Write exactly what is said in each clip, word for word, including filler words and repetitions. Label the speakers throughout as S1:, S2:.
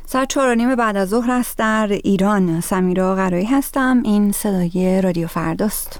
S1: ساعت چهار و نیم بعد از ظهر است در ایران. سمیرا قرایی هستم. این صدای رادیو فرداست.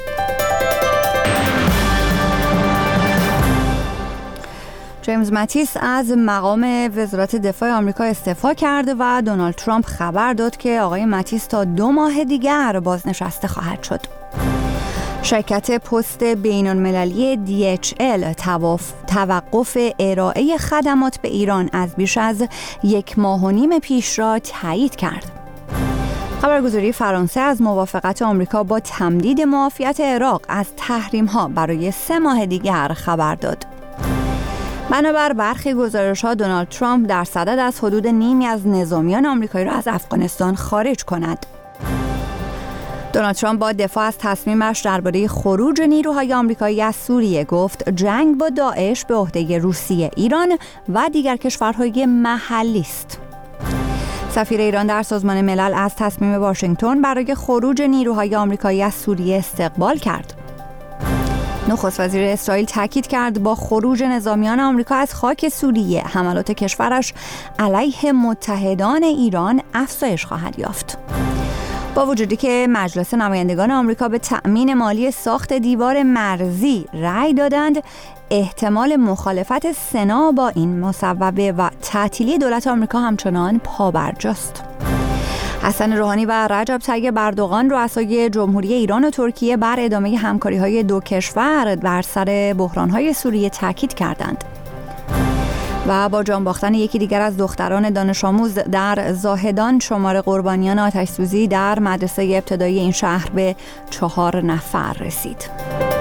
S1: جیمز ماتیس از مقام وزارت دفاع آمریکا استعفا کرده و دونالد ترامپ خبر داد که آقای ماتیس تا دو ماه دیگر بازنشسته خواهد شد. شرکت پست بین‌المللی دی اچ ال توقف ارائه خدمات به ایران از بیش از یک ماه و نیم پیش را تایید کرد. خبرگزاری فرانسه از موافقت آمریکا با تمدید معافیت عراق از تحریم‌ها برای سه ماه دیگر خبر داد. بنابر برخی گزارش‌ها دونالد ترامپ در صدد از حدود نیمی از نظامیان آمریکایی را از افغانستان خارج کند. دونالد ترامپ با دفاع از تصمیمش درباره خروج نیروهای آمریکایی از سوریه گفت جنگ با داعش به عهده روسیه، ایران و دیگر کشورهای محلی است. سفیر ایران در سازمان ملل از تصمیم واشنگتن برای خروج نیروهای آمریکایی از سوریه استقبال کرد. نخست وزیر اسرائیل تاکید کرد با خروج نظامیان آمریکا از خاک سوریه حملات کشورش علیه متحدان ایران افزایش خواهد یافت. با وجودی که مجلس نمایندگان آمریکا به تأمین مالی ساخت دیوار مرزی رأی دادند، احتمال مخالفت سنا با این مصوبه و تعطیلی دولت آمریکا همچنان پابرجاست. حسن روحانی و رجب طیب اردوغان رؤسای جمهوری ایران و ترکیه بر ادامه همکاری‌های دو کشور بر سر بحران‌های سوریه تاکید کردند. و با جان باختن یکی دیگر از دختران دانش آموز در زاهدان، شمار قربانیان آتش‌سوزی در مدرسه ابتدایی این شهر به چهار نفر رسید.